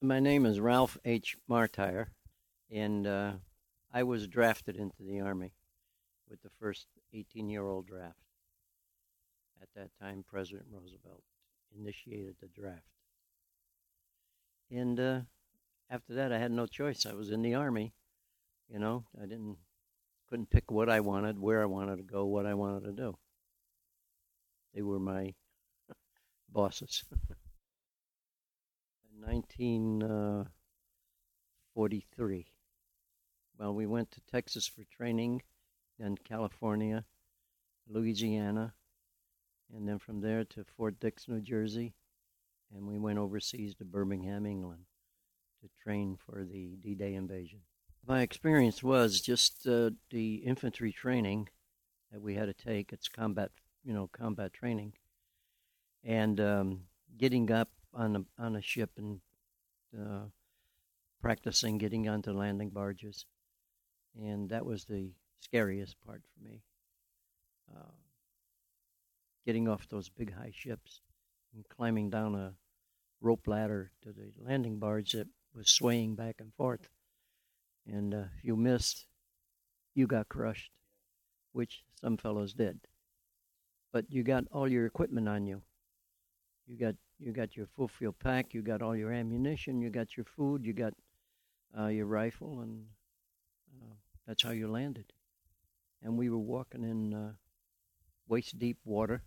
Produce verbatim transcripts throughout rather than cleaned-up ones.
My name is Ralph H. Martire, and uh, I was drafted into the Army with the first eighteen-year-old draft. At that time, President Roosevelt initiated the draft. And uh, after that, I had no choice. I was in the Army. You know, I didn't couldn't pick what I wanted, where I wanted to go, what I wanted to do. They were my bosses. In nineteen forty-three, well, we went to Texas for training, then California, Louisiana, and then from there to Fort Dix, New Jersey, and we went overseas to Birmingham, England, to train for the D-Day invasion. My experience was just uh, the infantry training that we had to take. It's combat, you know, combat training, and um, getting up on a on a ship and uh, practicing getting onto landing barges, and that was the scariest part for me. Uh, getting off those big high ships and climbing down a rope ladder to the landing barge that was swaying back and forth. And uh, if you missed, you got crushed, which some fellows did. But you got all your equipment on you. You got you got your full field pack. You got all your ammunition. You got your food. You got uh, your rifle, and uh, that's how you landed. And we were walking in uh, waist deep water,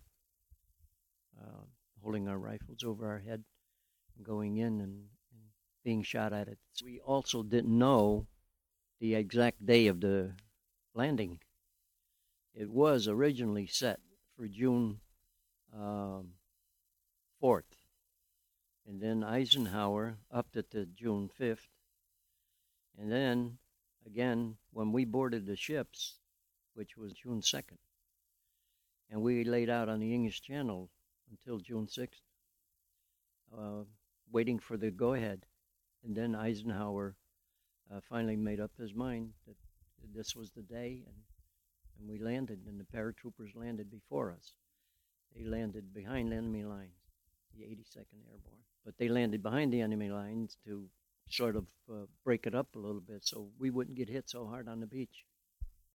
uh, holding our rifles over our head, and going in and, and being shot at it. We also didn't know the exact day of the landing. It was originally set for June um, fourth, and then Eisenhower upped it to June fifth, and then again when we boarded the ships, which was June second, and we laid out on the English Channel until June sixth, uh, waiting for the go-ahead, and then Eisenhower uh, finally made up his mind that this was the day, and, and we landed, and the paratroopers landed before us. They landed behind enemy lines, the eighty-second Airborne. But they landed behind the enemy lines to sort of uh, break it up a little bit so we wouldn't get hit so hard on the beach.